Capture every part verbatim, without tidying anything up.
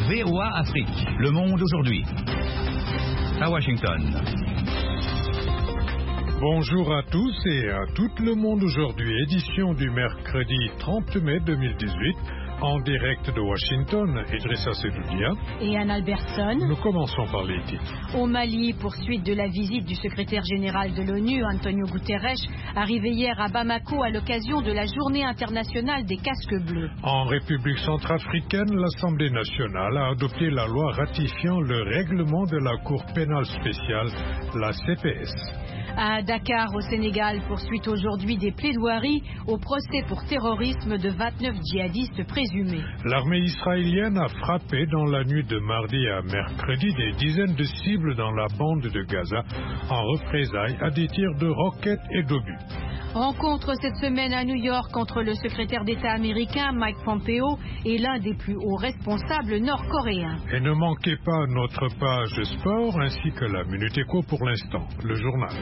V O A Afrique, Le Monde aujourd'hui. À Washington. Bonjour à tous et à tout le monde aujourd'hui, édition du mercredi trente mai deux mille dix-huit, en direct de Washington, Idrissa Sedoudia et Anne Albertson. Nous commençons par les titres. Au Mali, poursuite de la visite du secrétaire général de l'ONU, Antonio Guterres, arrivé hier à Bamako à l'occasion de la journée internationale des casques bleus. En République centrafricaine, l'Assemblée nationale a adopté la loi ratifiant le règlement de la Cour pénale spéciale, la C P S. À Dakar, au Sénégal, poursuite aujourd'hui des plaidoiries au procès pour terrorisme de vingt-neuf djihadistes présumés. L'armée israélienne a frappé dans la nuit de mardi à mercredi des dizaines de cibles dans la bande de Gaza en représailles à des tirs de roquettes et d'obus. Rencontre cette semaine à New York entre le secrétaire d'État américain Mike Pompeo et l'un des plus hauts responsables nord-coréens. Et ne manquez pas notre page sport ainsi que la Minute Éco pour l'instant, le journal.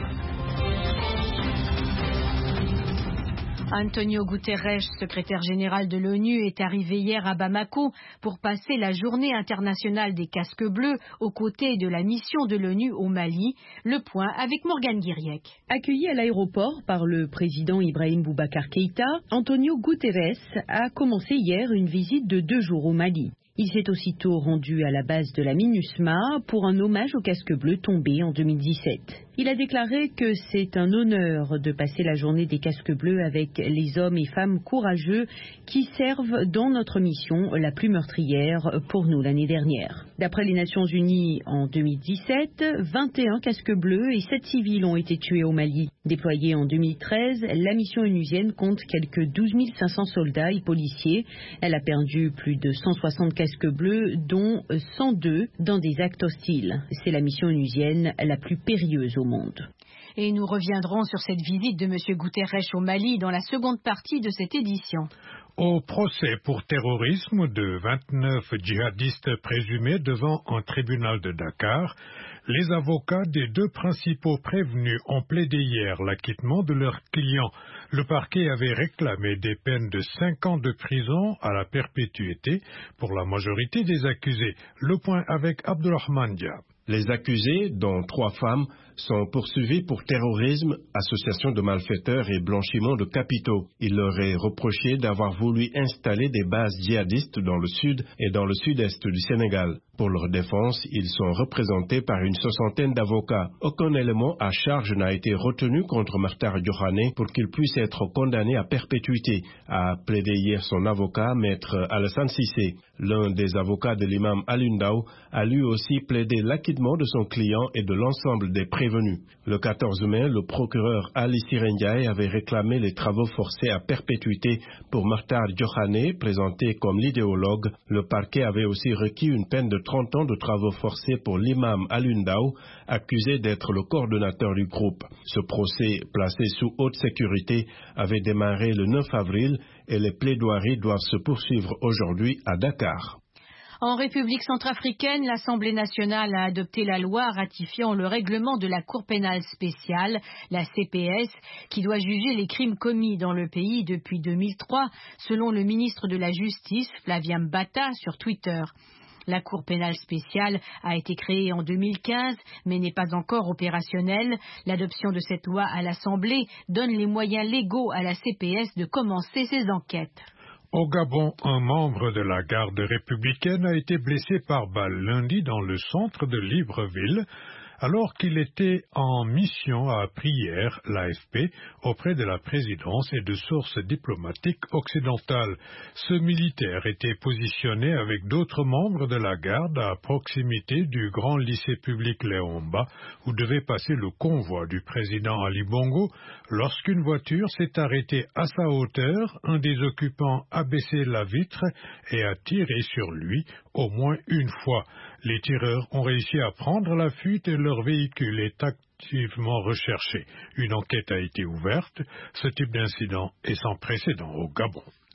Antonio Guterres, secrétaire général de l'ONU, est arrivé hier à Bamako pour passer la journée internationale des casques bleus aux côtés de la mission de l'ONU au Mali. Le point avec Morgane Guiriec. Accueilli à l'aéroport par le président Ibrahim Boubacar Keïta, Antonio Guterres a commencé hier une visite de deux jours au Mali. Il s'est aussitôt rendu à la base de la MINUSMA pour un hommage aux casques bleus tombés en deux mille dix-sept. Il a déclaré que c'est un honneur de passer la journée des casques bleus avec les hommes et femmes courageux qui servent dans notre mission la plus meurtrière pour nous l'année dernière. D'après les Nations Unies, en deux mille dix-sept, vingt et un casques bleus et sept civils ont été tués au Mali. Déployée en deux mille treize, la mission onusienne compte quelques douze mille cinq cents soldats et policiers. Elle a perdu plus de cent soixante casques bleus, dont cent deux dans des actes hostiles. C'est la mission onusienne la plus périlleuse au monde. Et nous reviendrons sur cette visite de M. Guterres au Mali dans la seconde partie de cette édition. Au procès pour terrorisme de vingt-neuf djihadistes présumés devant un tribunal de Dakar, les avocats des deux principaux prévenus ont plaidé hier l'acquittement de leurs clients. Le parquet avait réclamé des peines de cinq ans de prison à la perpétuité pour la majorité des accusés. Le point avec Abdulrahman Dia. Les accusés, dont trois femmes, sont poursuivis pour terrorisme, association de malfaiteurs et blanchiment de capitaux. Il leur est reproché d'avoir voulu installer des bases djihadistes dans le sud et dans le sud-est du Sénégal. Pour leur défense, ils sont représentés par une soixantaine d'avocats. Aucun élément à charge n'a été retenu contre Martar Diokhane pour qu'il puisse être condamné à perpétuité, a plaidé hier son avocat, maître Alassane Cissé. L'un des avocats de l'imam Alioune Ndao a lui aussi plaidé l'acquittement de son client et de l'ensemble des prévenus. Le quatorze mai, le procureur Ali Sirendiaï avait réclamé les travaux forcés à perpétuité pour Martar Diokhane, présenté comme l'idéologue. Le parquet avait aussi requis une peine de trente ans de travaux forcés pour l'imam Alioune Ndao, accusé d'être le coordonnateur du groupe. Ce procès, placé sous haute sécurité, avait démarré le neuf avril et les plaidoiries doivent se poursuivre aujourd'hui à Dakar. En République centrafricaine, l'Assemblée nationale a adopté la loi ratifiant le règlement de la Cour pénale spéciale, la C P S, qui doit juger les crimes commis dans le pays depuis deux mille trois, selon le ministre de la Justice, Flavien Mbata, sur Twitter. La Cour pénale spéciale a été créée en deux mille quinze, mais n'est pas encore opérationnelle. L'adoption de cette loi à l'Assemblée donne les moyens légaux à la C P S de commencer ses enquêtes. Au Gabon, un membre de la garde républicaine a été blessé par balle lundi dans le centre de Libreville, alors qu'il était en mission, a appris hier l'A F P auprès de la présidence et de sources diplomatiques occidentales. Ce militaire était positionné avec d'autres membres de la garde à proximité du grand lycée public Léomba, où devait passer le convoi du président Ali Bongo. Lorsqu'une voiture s'est arrêtée à sa hauteur, un des occupants a baissé la vitre et a tiré sur lui au moins une fois. Les tireurs ont réussi à prendre la fuite et leur véhicule est activement recherché. Une enquête a été ouverte. Ce type d'incident est sans précédent au Gabon.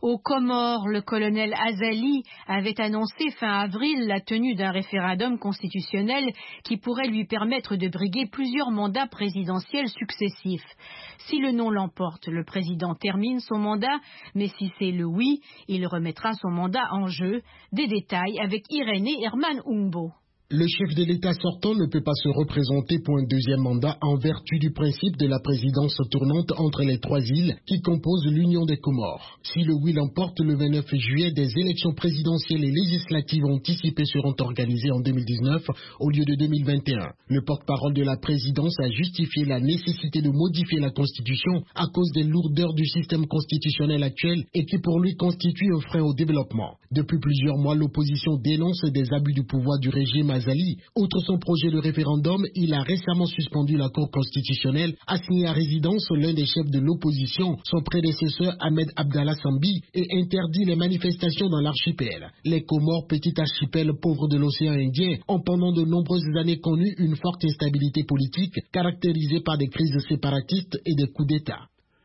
Aux Comores, le colonel Azali avait annoncé fin avril la tenue d'un référendum constitutionnel qui pourrait lui permettre de briguer plusieurs mandats présidentiels successifs. Si le non l'emporte, le président termine son mandat, mais si c'est le oui, il remettra son mandat en jeu. Des détails avec Irénée Herman Umbo. Le chef de l'État sortant ne peut pas se représenter pour un deuxième mandat en vertu du principe de la présidence tournante entre les trois îles qui composent l'Union des Comores. Si le oui l'emporte le vingt-neuf juillet, des élections présidentielles et législatives anticipées seront organisées en deux mille dix-neuf au lieu de deux mille vingt et un. Le porte-parole de la présidence a justifié la nécessité de modifier la Constitution à cause des lourdeurs du système constitutionnel actuel et qui pour lui constitue un frein au développement. Depuis plusieurs mois, l'opposition dénonce des abus du pouvoir du régime Azali. Outre son projet de référendum, il a récemment suspendu la Cour constitutionnelle, assigné à résidence l'un des chefs de l'opposition, son prédécesseur Ahmed Abdallah Sambi, et interdit les manifestations dans l'archipel. Les Comores, petit archipel pauvre de l'océan Indien, ont pendant de nombreuses années connu une forte instabilité politique, caractérisée par des crises séparatistes et des coups d'État.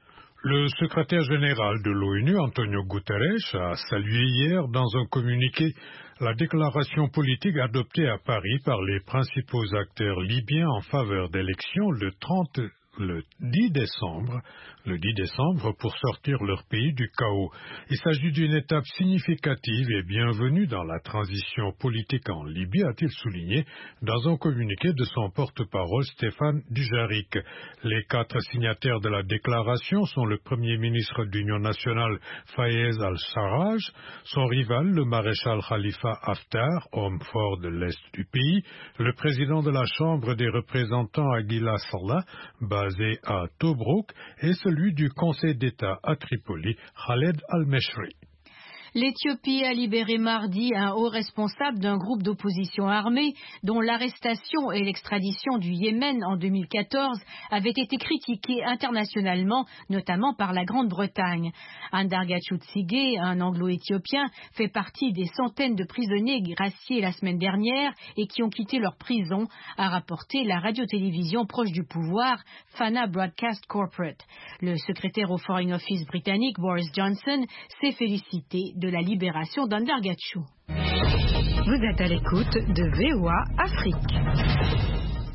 Le secrétaire général de l'ONU, Antonio Guterres, a salué hier dans un communiqué la déclaration politique adoptée à Paris par les principaux acteurs libyens en faveur d'élections le trente le dix décembre, le dix décembre pour sortir leur pays du chaos. Il s'agit d'une étape significative et bienvenue dans la transition politique en Libye, a-t-il souligné dans un communiqué de son porte-parole Stéphane Dujarric. Les quatre signataires de la déclaration sont le Premier ministre d'Union nationale Fayez al-Sarraj, son rival le maréchal Khalifa Haftar, homme fort de l'Est du pays, le président de la Chambre des représentants Aguila Saleh, basé à Tobrouk, et celui du Conseil d'État à Tripoli, Khaled al-Meshri. L'Éthiopie a libéré mardi un haut responsable d'un groupe d'opposition armée dont l'arrestation et l'extradition du Yémen en deux mille quatorze avaient été critiquées internationalement, notamment par la Grande-Bretagne. Andargachout Sige, un anglo-éthiopien, fait partie des centaines de prisonniers graciés la semaine dernière et qui ont quitté leur prison, a rapporté la radio-télévision proche du pouvoir, Fana Broadcast Corporate. Le secrétaire au Foreign Office britannique, Boris Johnson, s'est félicité de la libération d'Andargachout. Vous êtes à l'écoute de V O A Afrique.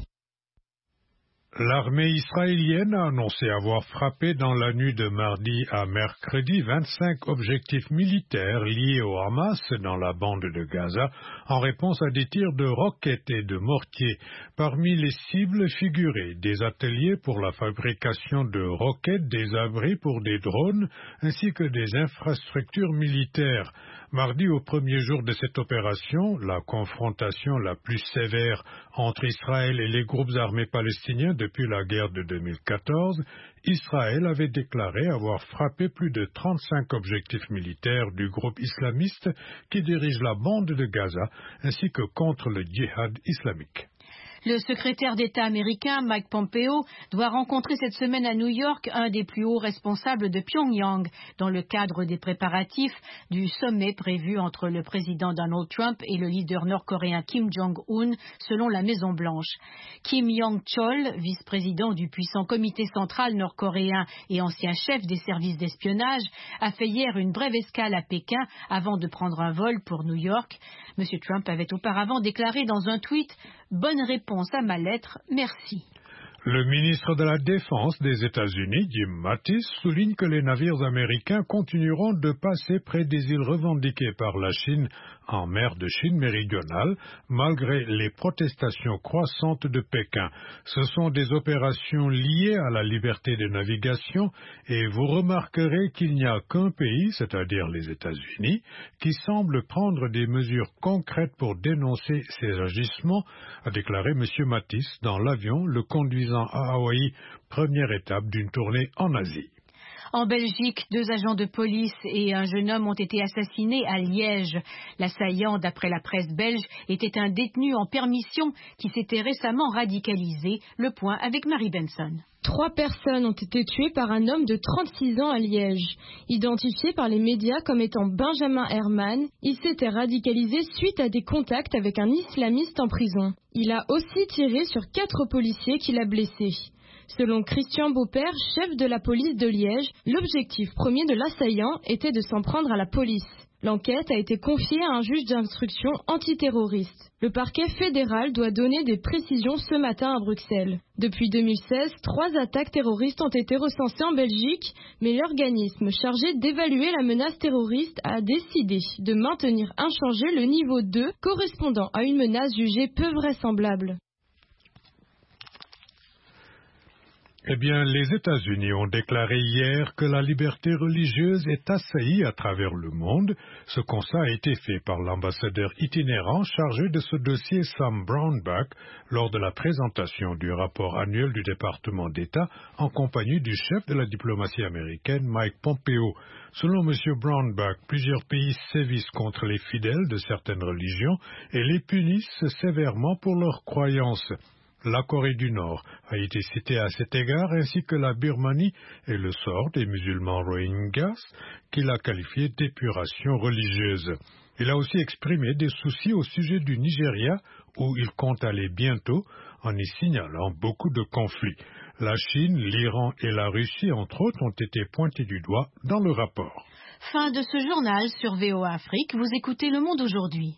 L'armée israélienne a annoncé avoir frappé dans la nuit de mardi à mercredi vingt-cinq objectifs militaires liés au Hamas dans la bande de Gaza en réponse à des tirs de roquettes et de mortiers. Parmi les cibles figuraient des ateliers pour la fabrication de roquettes, des abris pour des drones ainsi que des infrastructures militaires. Mardi, au premier jour de cette opération, la confrontation la plus sévère entre Israël et les groupes armés palestiniens depuis la guerre de deux mille quatorze, Israël avait déclaré avoir frappé plus de trente-cinq objectifs militaires du groupe islamiste qui dirige la bande de Gaza, ainsi que contre le djihad islamique. Le secrétaire d'État américain Mike Pompeo doit rencontrer cette semaine à New York un des plus hauts responsables de Pyongyang dans le cadre des préparatifs du sommet prévu entre le président Donald Trump et le leader nord-coréen Kim Jong-un, selon la Maison-Blanche. Kim Yong-chol, vice-président du puissant comité central nord-coréen et ancien chef des services d'espionnage, a fait hier une brève escale à Pékin avant de prendre un vol pour New York. M. Trump avait auparavant déclaré dans un tweet « Bonne réponse à ma lettre, merci ». Le ministre de la Défense des États-Unis, Jim Mattis, souligne que les navires américains continueront de passer près des îles revendiquées par la Chine en mer de Chine méridionale, malgré les protestations croissantes de Pékin. Ce sont des opérations liées à la liberté de navigation et vous remarquerez qu'il n'y a qu'un pays, c'est-à-dire les États-Unis, qui semble prendre des mesures concrètes pour dénoncer ces agissements, a déclaré M. Mattis dans l'avion le conduisant à Hawaï, première étape d'une tournée en Asie. En Belgique, deux agents de police et un jeune homme ont été assassinés à Liège. L'assaillant, d'après la presse belge, était un détenu en permission qui s'était récemment radicalisé. Le point avec Marie Benson. Trois personnes ont été tuées par un homme de trente-six ans à Liège. Identifié par les médias comme étant Benjamin Herman, il s'était radicalisé suite à des contacts avec un islamiste en prison. Il a aussi tiré sur quatre policiers qu'il a blessés. Selon Christian Beaupère, chef de la police de Liège, l'objectif premier de l'assaillant était de s'en prendre à la police. L'enquête a été confiée à un juge d'instruction antiterroriste. Le parquet fédéral doit donner des précisions ce matin à Bruxelles. Depuis deux mille seize, trois attaques terroristes ont été recensées en Belgique, mais l'organisme chargé d'évaluer la menace terroriste a décidé de maintenir inchangé le niveau deux, correspondant à une menace jugée peu vraisemblable. Eh bien, les États-Unis ont déclaré hier que la liberté religieuse est assaillie à travers le monde. Ce constat a été fait par l'ambassadeur itinérant chargé de ce dossier Sam Brownback lors de la présentation du rapport annuel du département d'État en compagnie du chef de la diplomatie américaine Mike Pompeo. Selon M. Brownback, plusieurs pays sévissent contre les fidèles de certaines religions et les punissent sévèrement pour leurs croyances. La Corée du Nord a été citée à cet égard, ainsi que la Birmanie et le sort des musulmans Rohingyas, qu'il a qualifié d'épuration religieuse. Il a aussi exprimé des soucis au sujet du Nigeria, où il compte aller bientôt, en y signalant beaucoup de conflits. La Chine, l'Iran et la Russie, entre autres, ont été pointés du doigt dans le rapport. Fin de ce journal sur V O A Afrique. Vous écoutez Le Monde aujourd'hui.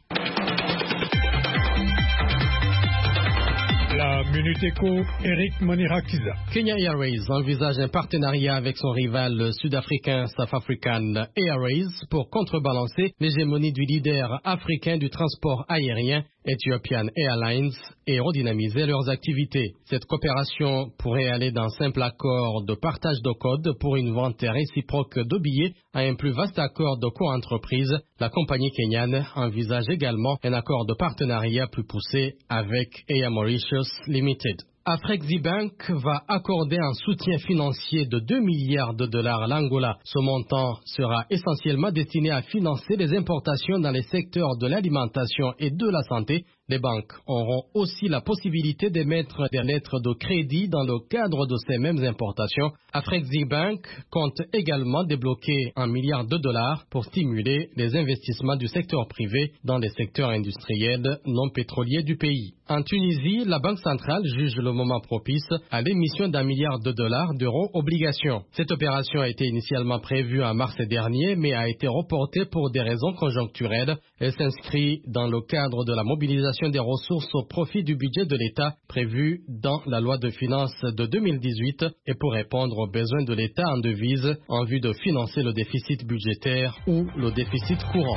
La Minute Éco, Eric Monirakiza. Kenya Airways envisage un partenariat avec son rival sud-africain South African Airways pour contrebalancer l'hégémonie du leader africain du transport aérien, Ethiopian Airlines, et redynamiser leurs activités. Cette coopération pourrait aller d'un simple accord de partage de code pour une vente réciproque de billets à un plus vaste accord de co-entreprise. La compagnie kenyane envisage également un accord de partenariat plus poussé avec Air Mauritius Limited. Afreximbank va accorder un soutien financier de deux milliards de dollars à l'Angola. Ce montant sera essentiellement destiné à financer les importations dans les secteurs de l'alimentation et de la santé. Les banques auront aussi la possibilité d'émettre des lettres de crédit dans le cadre de ces mêmes importations. Afreximbank compte également débloquer un milliard de dollars pour stimuler les investissements du secteur privé dans les secteurs industriels non pétroliers du pays. En Tunisie, la Banque centrale juge le moment propice à l'émission d'un milliard de dollars d'euros obligations. Cette opération a été initialement prévue en mars dernier, mais a été reportée pour des raisons conjoncturelles. Elle s'inscrit dans le cadre de la mobilisation des ressources au profit du budget de l'État prévu dans la loi de finances de deux mille dix-huit et pour répondre aux besoins de l'État en devises en vue de financer le déficit budgétaire ou le déficit courant.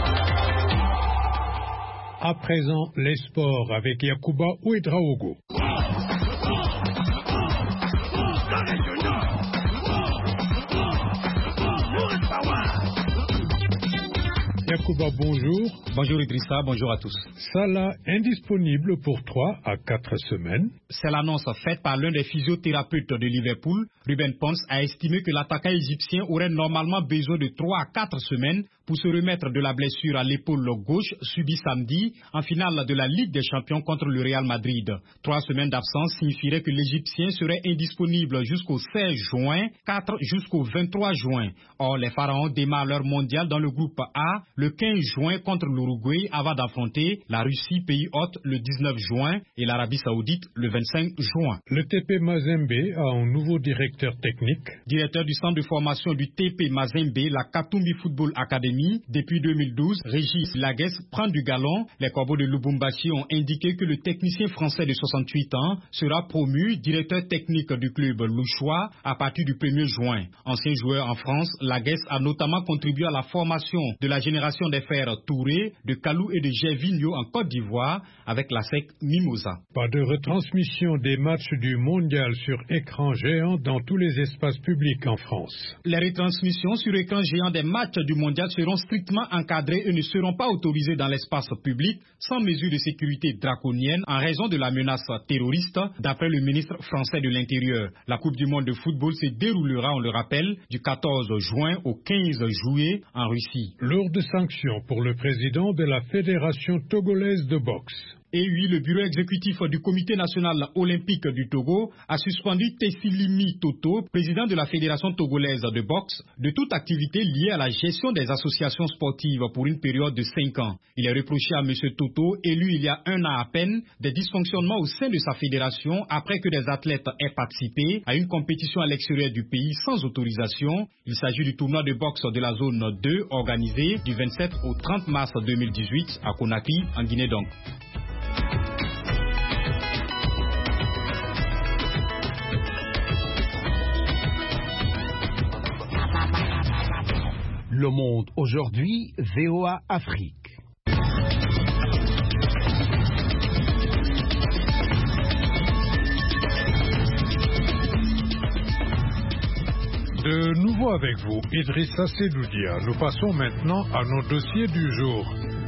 À présent, les sports avec Yacouba Ouedraogo. Yacouba, bonjour. Bonjour Idrissa, bonjour à tous. Salah indisponible pour trois à quatre semaines. C'est l'annonce faite par l'un des physiothérapeutes de Liverpool. Ruben Pons a estimé que l'attaquant égyptien aurait normalement besoin de trois à quatre semaines pour se remettre de la blessure à l'épaule gauche subie samedi en finale de la Ligue des Champions contre le Real Madrid. Trois semaines d'absence signifierait que l'Égyptien serait indisponible jusqu'au seize juin, quatre jusqu'au vingt-trois juin. Or, les Pharaons démarrent leur mondial dans le groupe A le quinze juin contre l'Uruguay avant d'affronter la Russie, pays hôte, le dix-neuf juin et l'Arabie Saoudite le vingt-cinq juin. Le T P Mazembe a un nouveau directeur technique. Directeur du centre de formation du T P Mazembe, la Katumbi Football Academy, depuis deux mille douze, Régis Laguès prend du galon. Les Corbeaux de Lubumbashi ont indiqué que le technicien français de soixante-huit ans sera promu directeur technique du club louchois à partir du premier juin. Ancien joueur en France, Laguès a notamment contribué à la formation de la génération des frères Touré, de Kalou et de Gervinho en Côte d'Ivoire avec la S E C Mimosa. Pas de retransmission des matchs du mondial sur écran géant dans tous les espaces publics en France. Les retransmissions sur écran géant des matchs du mondial seront strictement encadrées et ne seront pas autorisées dans l'espace public sans mesure de sécurité draconienne en raison de la menace terroriste, d'après le ministre français de l'Intérieur. La Coupe du monde de football se déroulera, on le rappelle, du quatorze juin au quinze juillet en Russie. Lourde sanction pour le président de la Fédération togolaise de boxe. Et oui, le bureau exécutif du Comité national olympique du Togo a suspendu Tessilimi Toto, président de la Fédération togolaise de boxe, de toute activité liée à la gestion des associations sportives pour une période de cinq ans. Il est reproché à M. Toto, élu il y a un an à peine, des dysfonctionnements au sein de sa fédération après que des athlètes aient participé à une compétition à l'extérieur du pays sans autorisation. Il s'agit du tournoi de boxe de la zone deux organisé du vingt-sept au trente mars deux mille dix-huit à Conakry, en Guinée donc. Le Monde aujourd'hui, V O A Afrique. De nouveau avec vous, Idrissa Sedoudia. Nous passons maintenant à nos dossiers du jour.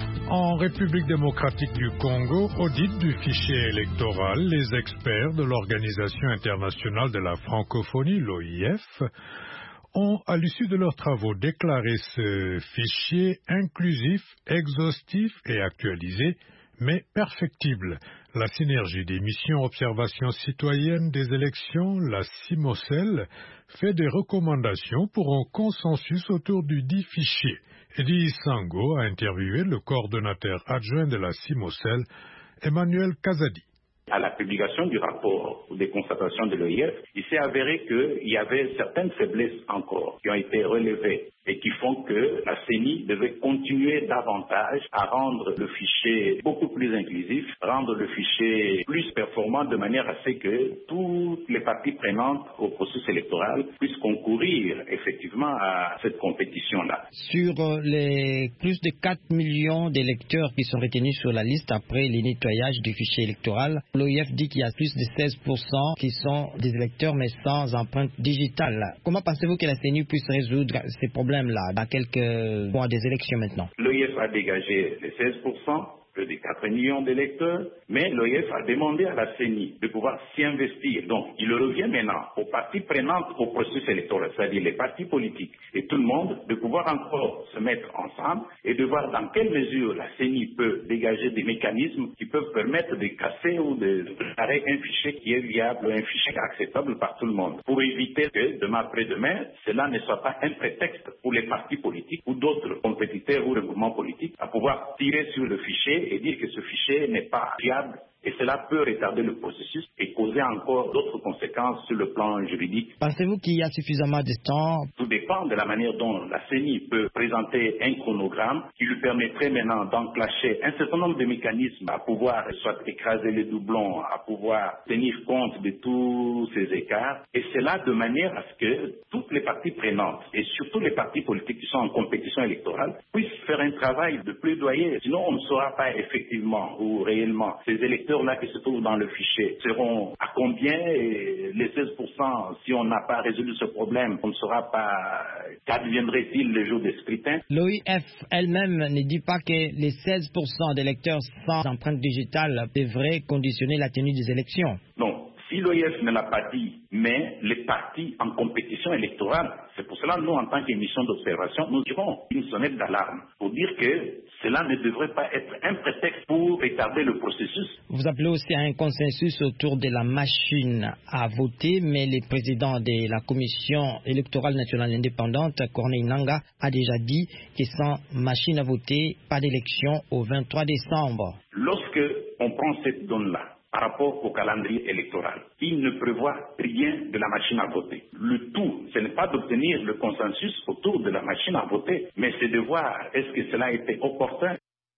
En République démocratique du Congo, audit du fichier électoral, les experts de l'Organisation internationale de la francophonie, l'O I F, ont, à l'issue de leurs travaux, déclaré ce fichier inclusif, exhaustif et actualisé, mais perfectible. La synergie des missions observation citoyenne des élections, la CIMOCEL, fait des recommandations pour un consensus autour du dit fichier. Eddie Sango a interviewé le coordonnateur adjoint de la CIMOCEL, Emmanuel Kazadi. À la publication du rapport ou des constatations de l'O I F, il s'est avéré qu'il y avait certaines faiblesses encore qui ont été relevées et qui font que la C E N I devait continuer davantage à rendre le fichier beaucoup plus inclusif, rendre le fichier plus performant de manière à ce que toutes les parties prenantes au processus électoral puissent concourir effectivement à cette compétition-là. Sur les plus de quatre millions d'électeurs qui sont retenus sur la liste après le nettoyage du fichier électoral, l'O I F dit qu'il y a plus de seize pour cent qui sont des électeurs mais sans empreinte digitale. Comment pensez-vous que la C E N I puisse résoudre ces problèmes là, dans quelques mois des élections maintenant? L'O I F a dégagé les seize pour cent, plus de quatre millions d'électeurs, mais l'O I F a demandé à la C E N I de pouvoir s'y investir. Donc, il revient maintenant aux parties prenantes au processus électoral, c'est-à-dire les partis politiques et tout le monde, de pouvoir encore se mettre ensemble et de voir dans quelle mesure la C E N I peut dégager des mécanismes qui peuvent permettre de casser ou de préparer un fichier qui est viable, un fichier acceptable par tout le monde, pour éviter que demain après-demain, cela ne soit pas un prétexte pour les partis politiques ou d'autres compétiteurs ou regroupements politiques à pouvoir tirer sur le fichier et dire que ce fichier n'est pas fiable, et cela peut retarder le processus et causer encore d'autres conséquences sur le plan juridique. Pensez-vous qu'il y a suffisamment de temps? Tout dépend de la manière dont la C E N I peut présenter un chronogramme qui lui permettrait maintenant d'enclencher un certain nombre de mécanismes à pouvoir soit écraser les doublons, à pouvoir tenir compte de tous ces écarts, et cela de manière à ce que toutes les parties prenantes, et surtout les partis politiques qui sont en compétition électorale, puissent faire un travail de plaidoyer. Sinon, on ne saura pas effectivement ou réellement ces électeurs là qui se trouvent dans le fichier seront à combien, et les seize pour cent, si on n'a pas résolu ce problème, on ne saura pas qu'adviendrait-il le jour des scrutins. L'O I F elle-même ne dit pas que les seize pour cent d'électeurs sans empreinte digitale devraient conditionner la tenue des élections. Non. Si l'O I F ne l'a pas dit, mais les partis en compétition électorale, c'est pour cela que nous, en tant qu'émission d'observation, nous tirons une sonnette d'alarme pour dire que cela ne devrait pas être un prétexte pour retarder le processus. Vous appelez aussi à un consensus autour de la machine à voter, mais le président de la Commission électorale nationale indépendante, Corneille Nangaa, a déjà dit que sans machine à voter, pas d'élection au vingt-trois décembre. Lorsque on prend cette donne-là, par rapport au calendrier électoral, il ne prévoit rien de la machine à voter. Le tout, ce n'est pas d'obtenir le consensus autour de la machine à voter, mais c'est de voir est-ce que cela a été opportun.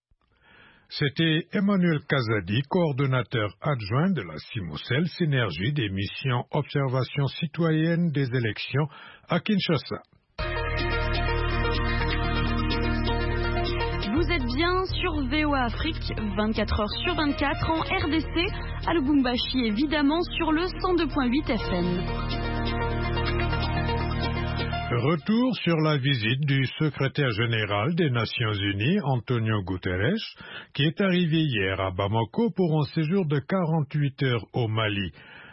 C'était Emmanuel Kazadi, coordonnateur adjoint de la CIMOCEL, Synergie des missions observation citoyenne des élections à Kinshasa. Vous êtes bien sur V O A Afrique, vingt-quatre heures sur vingt-quatre, en R D C, à Lubumbashi évidemment sur le cent deux virgule huit F M. Retour sur la visite du secrétaire général des Nations Unies, Antonio Guterres, qui est arrivé hier à Bamako pour un séjour de quarante-huit heures au Mali.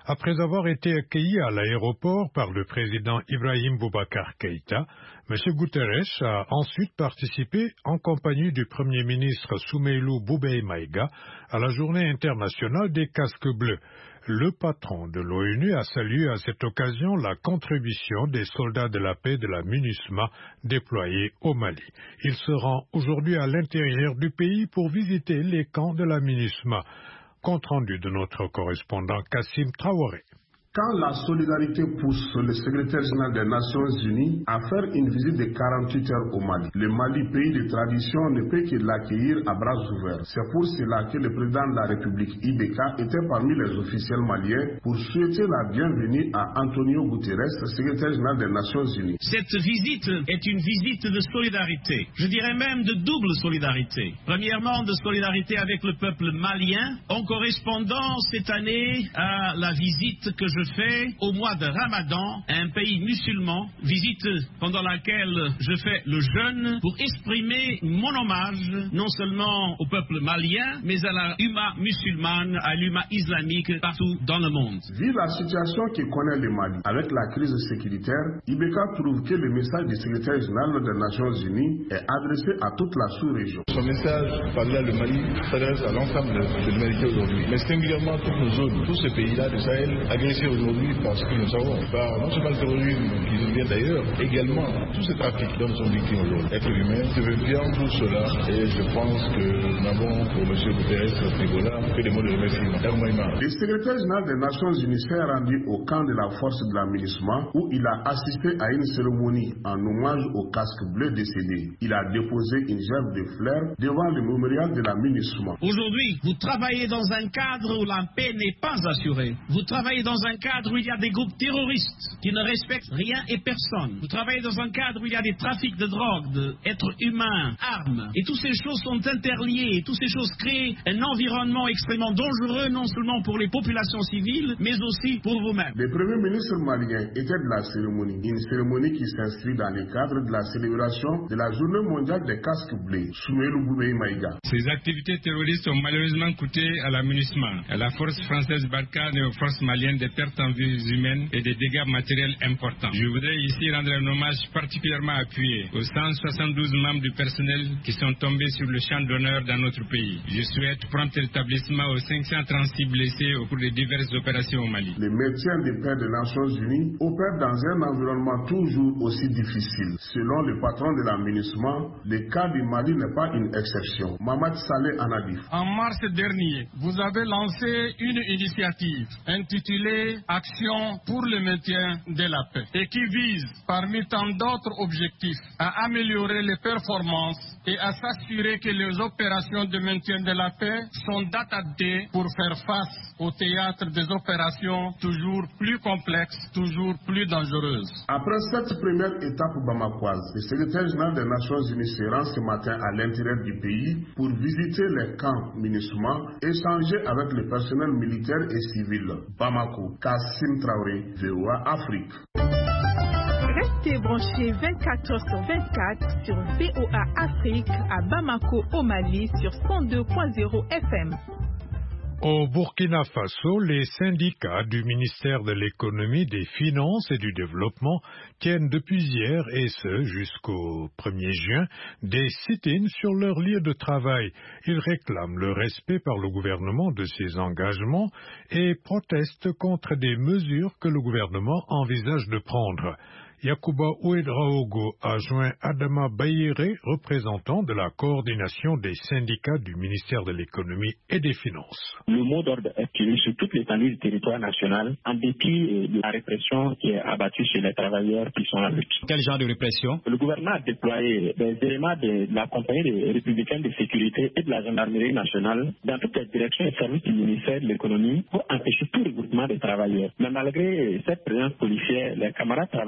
Après avoir été accueilli à l'aéroport par le président Ibrahim Boubacar Keïta, M. Guterres a ensuite participé en compagnie du Premier ministre Soumeylou Boubèye Maïga à la journée internationale des casques bleus. Le patron de l'ONU a salué à cette occasion la contribution des soldats de la paix de la MINUSMA déployés au Mali. Il se rend aujourd'hui à l'intérieur du pays pour visiter les camps de la MINUSMA. Compte rendu de notre correspondant Kassim Traoré. Quand la solidarité pousse le secrétaire général des Nations Unies à faire une visite de quarante-huit heures au Mali, le Mali, pays de tradition, ne peut que l'accueillir à bras ouverts. C'est pour cela que le président de la République, I B K, était parmi les officiels maliens pour souhaiter la bienvenue à Antonio Guterres, secrétaire général des Nations Unies. Cette visite est une visite de solidarité, je dirais même de double solidarité. Premièrement, de solidarité avec le peuple malien, en correspondant cette année à la visite que je fais au mois de Ramadan, un pays musulman, visite pendant laquelle je fais le jeûne pour exprimer mon hommage non seulement au peuple malien, mais à la umma musulmane, à l'umma islamique partout dans le monde. Vu la situation que connaît le Mali avec la crise sécuritaire, I B K trouve que le message du secrétaire général des Nations Unies est adressé à toute la sous-région. Son message parlait à le Mali s'adresse à l'ensemble de l'humanité aujourd'hui, mais singulièrement toutes nos zones, tous ces pays-là du Sahel agressés aujourd'hui parce que nous savons, par non seulement le terrorisme qui nous vient d'ailleurs, également tous ces trafics dont nous sommes victimes aujourd'hui. Être humain, je veux bien tout cela et je pense que nous n'avons pour M. Guterres à ce niveau-là que des mots de remerciement. Le secrétaire général des Nations Unies s'est rendu au camp de la force de la MINUSMA où il a assisté à une cérémonie en hommage au casque bleu décédé. Il a déposé une gerbe de fleurs devant le mémorial de la MINUSMA. Aujourd'hui, vous travaillez dans un cadre où la paix n'est pas assurée. Vous travaillez dans un cadre où il y a des groupes terroristes qui ne respectent rien et personne. Vous travaillez dans un cadre où il y a des trafics de drogue, d'êtres humains, armes. Et toutes ces choses sont interliées. Et toutes ces choses créent un environnement extrêmement dangereux, non seulement pour les populations civiles, mais aussi pour vous-même. Le Premier ministre malien était de la cérémonie. Une cérémonie qui s'inscrit dans le cadre de la célébration de la Journée mondiale des casques bleus. Soumeylou Boubèye Maïga. Ces activités terroristes ont malheureusement coûté à la MINUSMA, à la force française Barkhane et aux forces maliennes des pertes en vies humaines et des dégâts matériels importants. Je voudrais ici rendre un hommage particulièrement appuyé aux cent soixante-douze membres du personnel qui sont tombés sur le champ d'honneur dans notre pays. Je souhaite prompt rétablissement aux cinq cent trente-six blessés au cours des diverses opérations au Mali. Le maintien des paix des Nations Unies opère dans un environnement toujours aussi difficile. Selon le patron de la MINUSMA, le cas du Mali n'est pas une exception. Mamad Saleh Anadif. En mars dernier, vous avez lancé une initiative intitulée Action pour le maintien de la paix et qui vise, parmi tant d'autres objectifs, à améliorer les performances et à s'assurer que les opérations de maintien de la paix sont adaptées pour faire face au théâtre des opérations toujours plus complexes, toujours plus dangereuses. Après cette première étape bamakoise, le secrétaire général des Nations Unies se rend ce matin à l'intérieur du pays pour visiter les camps MINUSMA, échanger avec le personnel militaire et civil. Bamako, Kassim Traoré, V O A Afrique. Restez branchés vingt-quatre heures sur vingt-quatre sur V O A Afrique à Bamako au Mali sur cent deux point zéro F M. Au Burkina Faso, les syndicats du ministère de l'économie, des finances et du développement tiennent depuis hier, et ce jusqu'au premier juin, des sit-ins sur leur lieu de travail. Ils réclament le respect par le gouvernement de ses engagements et protestent contre des mesures que le gouvernement envisage de prendre. Yacouba Ouedraogo a joint Adama Bayere, représentant de la coordination des syndicats du ministère de l'économie et des finances. Le mot d'ordre est tenu sur toute l'étendue du territoire national, en dépit de la répression qui est abattue sur les travailleurs qui sont à la lutte. Quel genre de répression? Le gouvernement a déployé des éléments de la compagnie des républicains de sécurité et de la gendarmerie nationale dans toutes les directions et services du ministère de l'économie pour empêcher tout regroupement des travailleurs. Mais malgré cette présence policière, les camarades travailleurs ont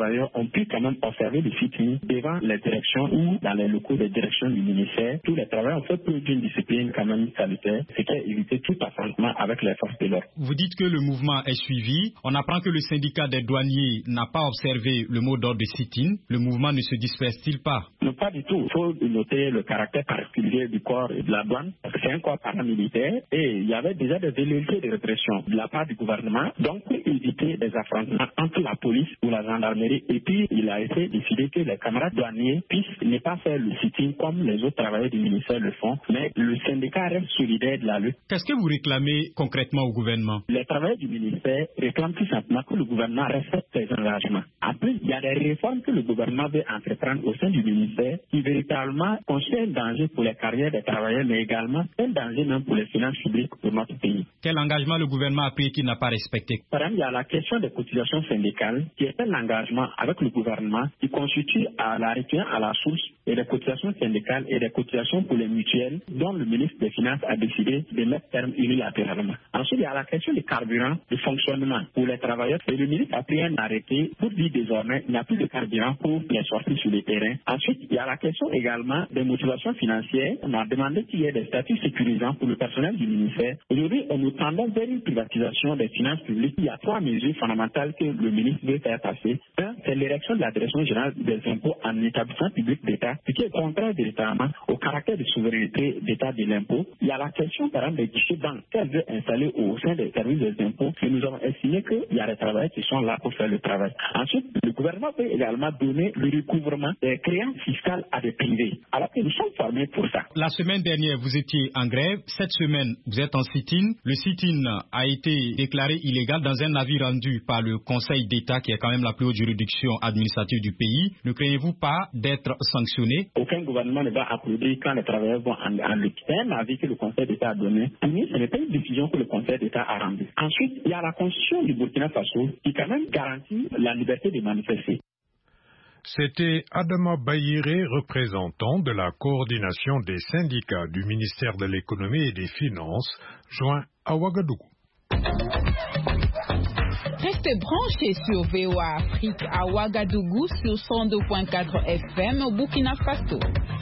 ont pu quand même observer des sit-ins devant les directions ou dans les locaux des directions du ministère. Tous les travailleurs ont fait preuve d'une discipline quand même salutaire, ce qui a évité tout affrontement avec les forces de l'ordre. Vous dites que le mouvement est suivi. On apprend que le syndicat des douaniers n'a pas observé le mot d'ordre de sit-in. Le mouvement ne se disperse-t-il pas? Non, pas du tout. Il faut noter le caractère particulier du corps et de la douane, parce que c'est un corps paramilitaire et il y avait déjà des velléités de répression de la part du gouvernement, donc pour éviter des affrontements entre la police ou la gendarmerie. Et puis, il a été décidé que les camarades douaniers puissent ne pas faire le sit-in comme les autres travailleurs du ministère le font, mais le syndicat reste solidaire de la lutte. Qu'est-ce que vous réclamez concrètement au gouvernement? Les travailleurs du ministère réclament tout simplement que le gouvernement respecte ses engagements. En plus, il y a des réformes que le gouvernement veut entreprendre au sein du ministère qui véritablement constituent un danger pour les carrières des travailleurs, mais également un danger même pour les finances publiques pour notre pays. Quel engagement le gouvernement a pris qu'il n'a pas respecté? Par exemple, il y a la question des cotisations syndicales qui est un engagement avec le gouvernement qui constitue à la retenue à la source et des cotisations syndicales et des cotisations pour les mutuelles dont le ministre des Finances a décidé de mettre terme unilatéralement. Ensuite, il y a la question du carburant, du fonctionnement pour les travailleurs et le ministre a pris un arrêté pour dire désormais qu'il n'y a plus de carburant pour les sorties sur le terrain. Ensuite, il y a la question également des motivations financières. On a demandé qu'il y ait des statuts sécurisants pour le personnel du ministère. Aujourd'hui, on nous tendons vers une privatisation des finances publiques. Il y a trois mesures fondamentales que le ministre veut faire passer. Un, c'est l'érection de la Direction générale des impôts en établissement public d'État, ce qui est contraire véritablement au caractère de souveraineté d'État de l'impôt. Il y a la question, par exemple, des guichets banques qu'elle veut installer au sein des services des impôts. Et nous avons estimé qu'il y a des travailleurs qui sont là pour faire le travail. Ensuite, le gouvernement peut également donner le recouvrement des créances fiscales à des privés. Alors que nous sommes formés pour ça. La semaine dernière, vous étiez en grève. Cette semaine, vous êtes en sit-in. Le sit-in a été déclaré illégal dans un avis rendu par le Conseil d'État, qui est quand même la plus haute juridiction administrative du pays. Ne craignez-vous pas d'être sanctionné? Aucun gouvernement ne va applaudir quand les travailleurs vont en, en lutte. C'est un avis que le Conseil d'État a donné. Pour nous, ce n'est pas une décision que le Conseil d'État a rendue. Ensuite, il y a la Constitution du Burkina Faso qui quand même garantit la liberté de manifester. C'était Adama Bayiré, représentant de la coordination des syndicats du ministère de l'économie et des finances, joint à Ouagadougou. Restez branchés sur V O A Afrique à Ouagadougou sur cent deux virgule quatre F M au Burkina Faso.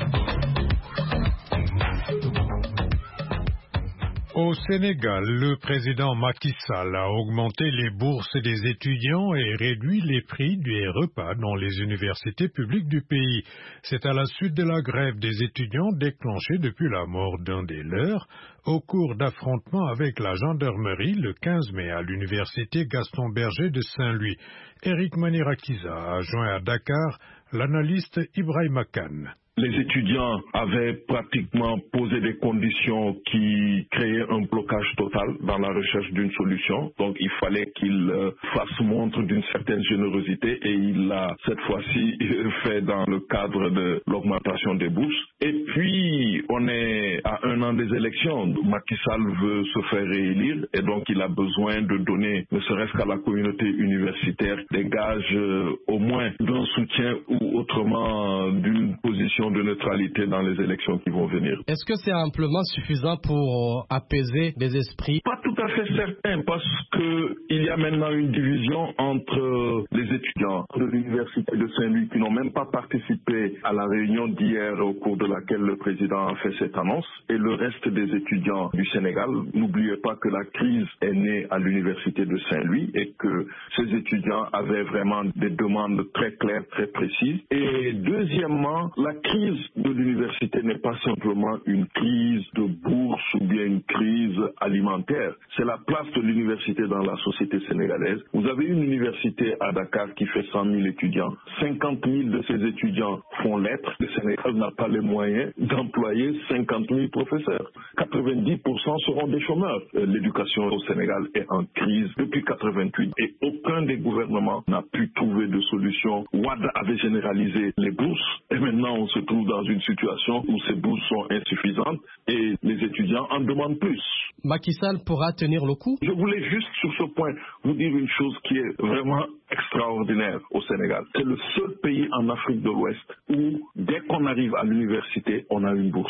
Au Sénégal, le président Macky Sall a augmenté les bourses des étudiants et réduit les prix des repas dans les universités publiques du pays. C'est à la suite de la grève des étudiants déclenchée depuis la mort d'un des leurs au cours d'affrontements avec la gendarmerie le quinze mai à l'université Gaston Berger de Saint-Louis. Eric Manirakiza a joint à Dakar l'analyste Ibrahima Kane. Les étudiants avaient pratiquement posé des conditions qui créaient un blocage total dans la recherche d'une solution. Donc il fallait qu'ils euh, fassent montre d'une certaine générosité et il l'a cette fois-ci fait dans le cadre de l'augmentation des bourses. Et puis on est à un an des élections. Macky Sall veut se faire réélire et donc il a besoin de donner, ne serait-ce qu'à la communauté universitaire, des gages euh, au moins d'un soutien ou autrement d'une position de neutralité dans les élections qui vont venir. Est-ce que c'est amplement suffisant pour apaiser les esprits? Pas tout à fait certain, parce qu'il y a maintenant une division entre les étudiants de l'université de Saint-Louis qui n'ont même pas participé à la réunion d'hier au cours de laquelle le président a fait cette annonce et le reste des étudiants du Sénégal. N'oubliez pas que la crise est née à l'université de Saint-Louis et que ces étudiants avaient vraiment des demandes très claires, très précises. Et deuxièmement, la crise de l'université n'est pas simplement une crise de bourse ou bien une crise alimentaire. C'est la place de l'université dans la société sénégalaise. Vous avez une université à Dakar qui fait cent mille étudiants. cinquante mille de ces étudiants font lettres. Le Sénégal n'a pas les moyens d'employer cinquante mille professeurs. quatre-vingt-dix pour cent seront des chômeurs. L'éducation au Sénégal est en crise depuis quatre-vingt-huit et aucun des gouvernements n'a pu trouver de solution. Ouad avait généralisé les bourses et maintenant on se trouve dans une situation où ces bourses sont insuffisantes et les étudiants en demandent plus. Macky Sall pourra tenir le coup? Je voulais juste sur ce point vous dire une chose qui est vraiment extraordinaire au Sénégal. C'est le seul pays en Afrique de l'Ouest où dès qu'on arrive à l'université, on a une bourse.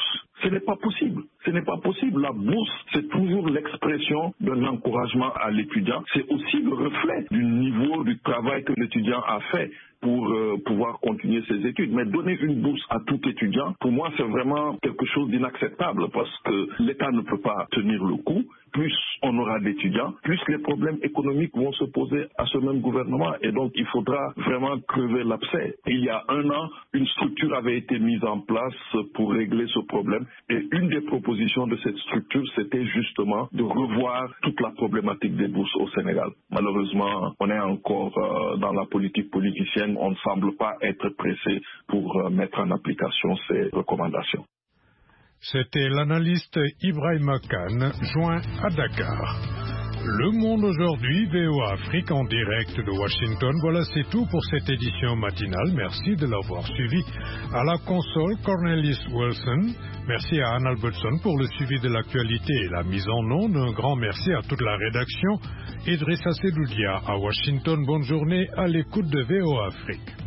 Ce n'est pas possible. Ce n'est pas possible. La bourse, c'est toujours l'expression d'un encouragement à l'étudiant. C'est aussi le reflet du niveau du travail que l'étudiant a fait pour euh, pouvoir continuer ses études. Mais donner une bourse à tout étudiant, pour moi, c'est vraiment quelque chose d'inacceptable parce que l'État ne peut pas tenir le coup. Plus on aura d'étudiants, plus les problèmes économiques vont se poser à ce même gouvernement. Et donc, il faudra vraiment crever l'abcès. Il y a un an, une structure avait été mise en place pour régler ce problème. Et une des propositions de cette structure, c'était justement de revoir toute la problématique des bourses au Sénégal. Malheureusement, on est encore euh, dans la politique politicienne. On ne semble pas être pressé pour euh, mettre en application ces recommandations. C'était l'analyste Ibrahima Khan, joint à Dakar. Le Monde aujourd'hui, V O A Afrique en direct de Washington. Voilà, c'est tout pour cette édition matinale. Merci de l'avoir suivi. À la console, Cornelis Wilson. Merci à Anne Albertson pour le suivi de l'actualité et la mise en onde. Un grand merci à toute la rédaction. Idrissa Sedoudia à Washington. Bonne journée à l'écoute de V O A Afrique.